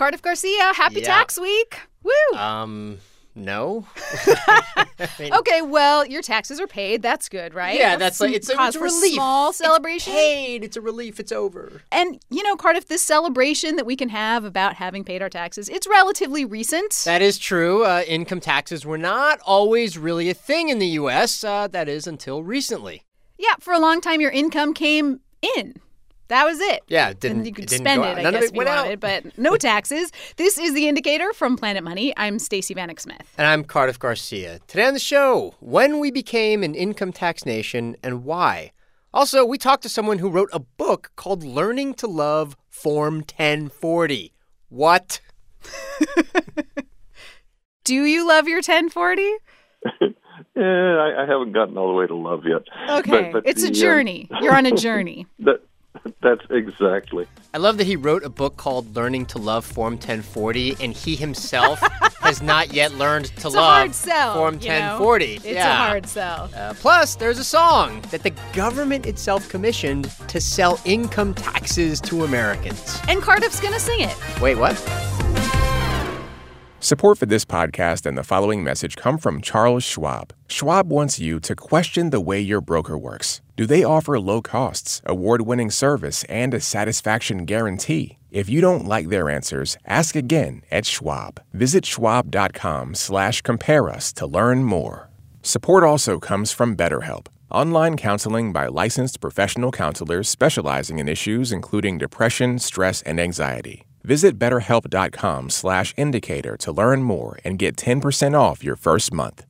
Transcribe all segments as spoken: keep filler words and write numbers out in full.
Cardiff Garcia, happy yeah. tax week. Woo! Um, no. I mean, okay, well, your taxes are paid. That's good, right? Yeah, that's like, it's, cause it's a for relief. Small celebration. It's paid. It's a relief. It's over. And, you know, Cardiff, this celebration that we can have about having paid our taxes, it's relatively recent. That is true. Uh, income taxes were not always really a thing in the U S. Uh, that is until recently. Yeah, for a long time, your income came in. That was it. Yeah, it didn't. And you could it didn't spend go it, out. I None guess, of it if you went wanted, out. but no taxes. This is The Indicator from Planet Money. I'm Stacey Vanek Smith. And I'm Cardiff Garcia. Today on the show, when we became an income tax nation and why. Also, we talked to someone who wrote a book called Learning to Love Form ten forty. What? Do you love your ten forty? Yeah, I, I haven't gotten all the way to love yet. Okay, but, but it's the, a journey. Um, You're on a journey. that, that's exactly. I love that he wrote a book called Learning to Love Form ten forty, and he himself has not yet learned to it's love a hard sell, Form you know? ten forty. It's yeah. a hard sell. Uh, plus, there's a song that the government itself commissioned to sell income taxes to Americans. And Cardiff's going to sing it. Wait, what? Support for this podcast and the following message come from Charles Schwab. Schwab wants you to question the way your broker works. Do they offer low costs, award-winning service, and a satisfaction guarantee? If you don't like their answers, ask again at Schwab. Visit schwab.com slash compare us to learn more. Support also comes from BetterHelp. Online counseling by licensed professional counselors specializing in issues including depression, stress, and anxiety. Visit betterhelp.com slash indicator to learn more and get ten percent off your first month.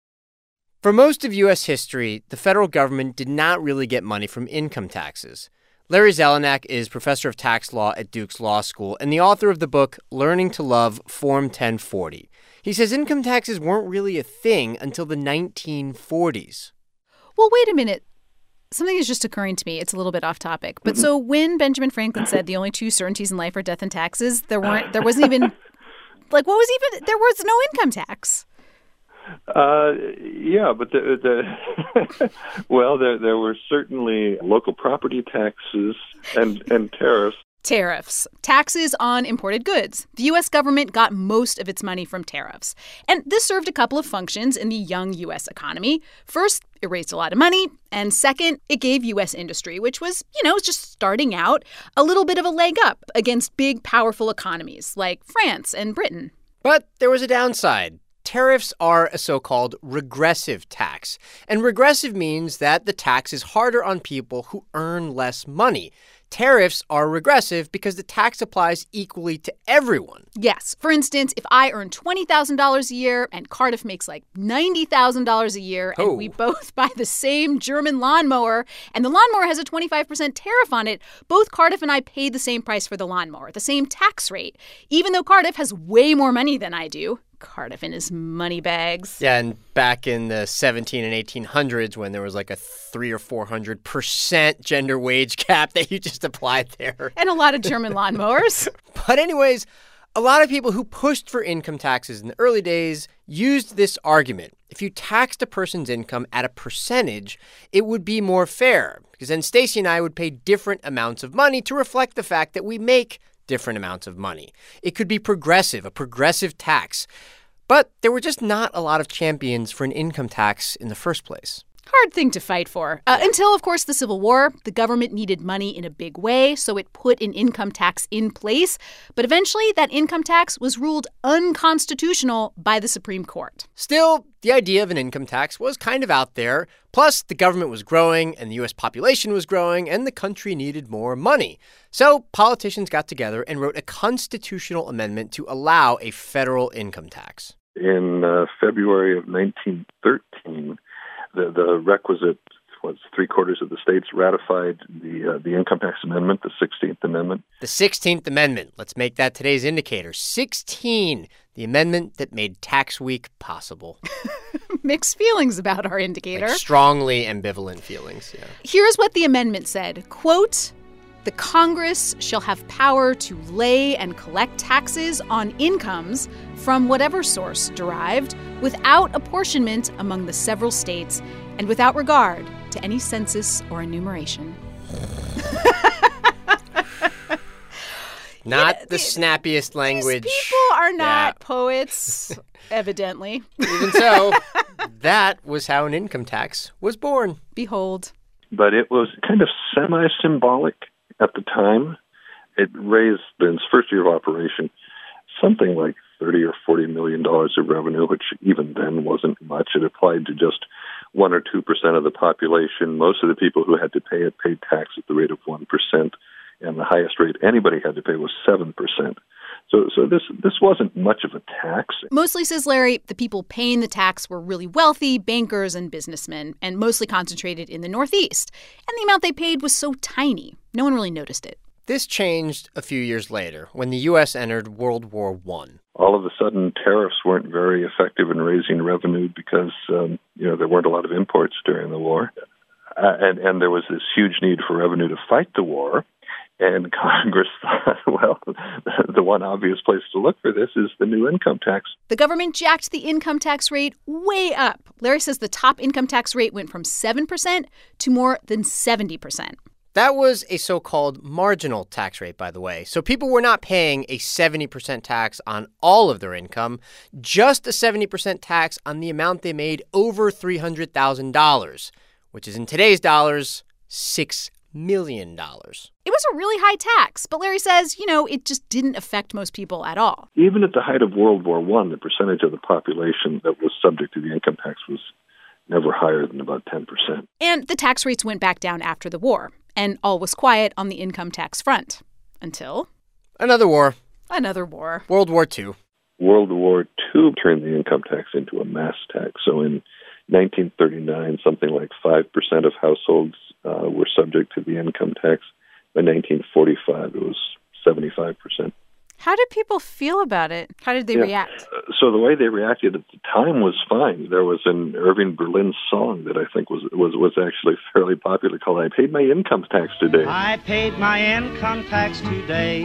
For most of U S history, the federal government did not really get money from income taxes. Larry Zelenak is professor of tax law at Duke's Law School and the author of the book Learning to Love Form ten forty. He says income taxes weren't really a thing until the nineteen forties. Well, wait a minute. Something is just occurring to me. It's a little bit off topic. But so when Benjamin Franklin said the only two certainties in life are death and taxes, there weren't, there wasn't even, like, what was even, there was no income tax. Uh, yeah, but the, the well, there there were certainly local property taxes and, and tariffs. Tariffs. Taxes on imported goods. The U S government got most of its money from tariffs. And this served a couple of functions in the young U S economy. First, it raised a lot of money. And second, it gave U S industry, which was, you know, just starting out, a little bit of a leg up against big, powerful economies like France and Britain. But there was a downside. Tariffs are a so-called regressive tax. And regressive means that the tax is harder on people who earn less money. Tariffs are regressive because the tax applies equally to everyone. Yes. For instance, if I earn twenty thousand dollars a year and Cardiff makes like ninety thousand dollars a year oh. and we both buy the same German lawnmower and the lawnmower has a twenty-five percent tariff on it, both Cardiff and I pay the same price for the lawnmower, the same tax rate, even though Cardiff has way more money than I do. Cardiff and his money bags. Yeah, and back in the seventeen and eighteen hundreds when there was like a three or four hundred percent gender wage cap that you just applied there. And a lot of German lawnmowers. But anyways, a lot of people who pushed for income taxes in the early days used this argument. If you taxed a person's income at a percentage, it would be more fair because then Stacey and I would pay different amounts of money to reflect the fact that we make different amounts of money. It could be progressive, a progressive tax. But there were just not a lot of champions for an income tax in the first place. Hard thing to fight for. Uh, until, of course, the Civil War, the government needed money in a big way, so it put an income tax in place. But eventually, that income tax was ruled unconstitutional by the Supreme Court. Still, the idea of an income tax was kind of out there. Plus, the government was growing, and the U S population was growing, and the country needed more money. So politicians got together and wrote a constitutional amendment to allow a federal income tax. In uh, February of nineteen thirteen, the, the requisite, was three quarters of the states ratified the uh, the income tax amendment, the sixteenth Amendment. The sixteenth Amendment. Let's make that today's indicator. sixteen, the amendment that made tax week possible. Mixed feelings about our indicator. Like strongly ambivalent feelings, yeah. Here's what the amendment said. Quote, "The Congress shall have power to lay and collect taxes on incomes from whatever source derived, without apportionment among the several states, and without regard to any census or enumeration." Not Yeah, the th- snappiest language. These people are not Yeah. poets, evidently. Even so, that was how an income tax was born. Behold. But it was kind of semi-symbolic at the time. It raised, in its first year of operation, something like thirty or forty million dollars of revenue, which even then wasn't much. It applied to just one or two percent of the population. Most of the people who had to pay it paid tax at the rate of one percent, and the highest rate anybody had to pay was seven percent. So, so this this wasn't much of a tax. Mostly, says Larry, the people paying the tax were really wealthy bankers and businessmen, and mostly concentrated in the Northeast. And the amount they paid was so tiny, no one really noticed it. This changed a few years later when the U S entered World War One. All of a sudden, tariffs weren't very effective in raising revenue because um, you know there weren't a lot of imports during the war, uh, and and there was this huge need for revenue to fight the war. And Congress thought, well, the one obvious place to look for this is the new income tax. The government jacked the income tax rate way up. Larry says the top income tax rate went from seven percent to more than seventy percent. That was a so-called marginal tax rate, by the way. So people were not paying a seventy percent tax on all of their income, just a seventy percent tax on the amount they made over three hundred thousand dollars, which is in today's dollars, six million dollars. It was a really high tax, but Larry says, you know, it just didn't affect most people at all. Even at the height of World War One, the percentage of the population that was subject to the income tax was never higher than about ten percent. And the tax rates went back down after the war, and all was quiet on the income tax front. Until Another war. another war. World War Two. World War Two turned the income tax into a mass tax. So in nineteen thirty-nine, something like five percent of households uh, were subject to the income tax. By nineteen forty-five, it was seventy-five percent. How did people feel about it? How did they Yeah. react? Uh, So the way they reacted at the time was fine. There was an Irving Berlin song that I think was was was actually fairly popular called "I Paid My Income Tax Today." I paid my income tax today.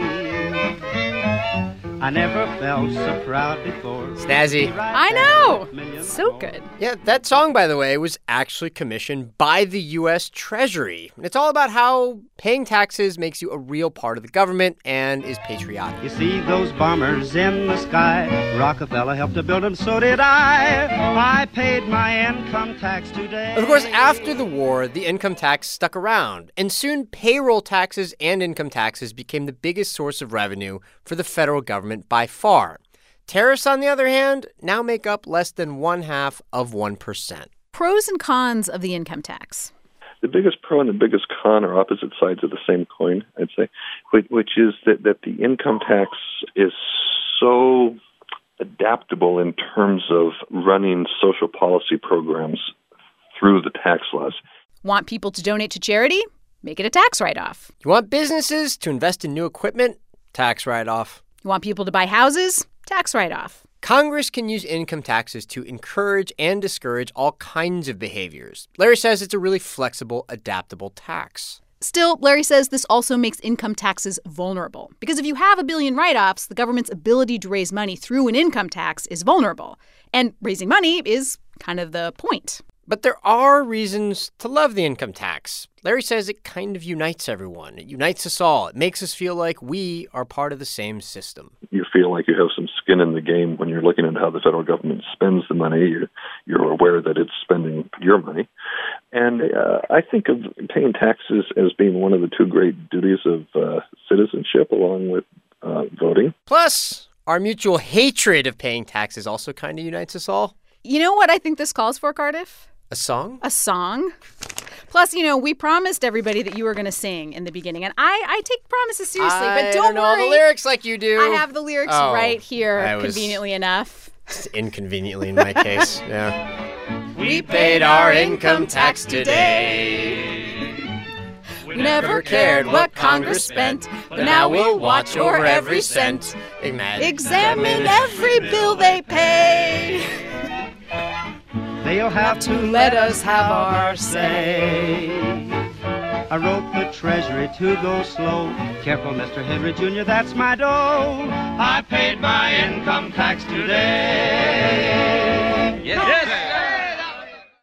I never felt so proud before. Snazzy. I know. So good. Yeah, that song, by the way, was actually commissioned by the U S Treasury. It's all about how paying taxes makes you a real part of the government and is patriotic. You see those bombers in the sky? Rockefeller helped to build them, so did I. I paid my income tax today. Of course, after the war, the income tax stuck around, and soon payroll taxes and income taxes became the biggest source of revenue for the federal government by far. Tariffs, on the other hand, now make up less than one half of one percent. Pros and cons of the income tax. The biggest pro and the biggest con are opposite sides of the same coin, I'd say, which, which is that, that the income tax is so adaptable in terms of running social policy programs through the tax laws. Want people to donate to charity? Make it a tax write-off. You want businesses to invest in new equipment? Tax write-off. You want people to buy houses? Tax write-off. Congress can use income taxes to encourage and discourage all kinds of behaviors. Larry says it's a really flexible, adaptable tax. Still, Larry says this also makes income taxes vulnerable. Because if you have a billion write-offs, the government's ability to raise money through an income tax is vulnerable. And raising money is kind of the point. But there are reasons to love the income tax. Larry says it kind of unites everyone. It unites us all. It makes us feel like we are part of the same system. You feel like you have some skin in the game when you're looking at how the federal government spends the money. You're, you're aware that it's spending your money. And uh, I think of paying taxes as being one of the two great duties of uh, citizenship, along with uh, voting. Plus, our mutual hatred of paying taxes also kind of unites us all. You know what I think this calls for, Cardiff? A song? A song. Plus, you know, we promised everybody that you were going to sing in the beginning, and I, I take promises seriously, I but don't, don't know worry. all the lyrics like you do. I have the lyrics Oh, right here, I was- conveniently enough. Inconveniently in my case, yeah. We paid our income tax today. We never cared what Congress spent, but now we'll watch over every cent. Examine every bill they pay. They'll have to let us have our say. I wrote the Treasury to go slow. Careful, Mister Henry Junior, that's my dough. I paid my income tax today. Yes, yes.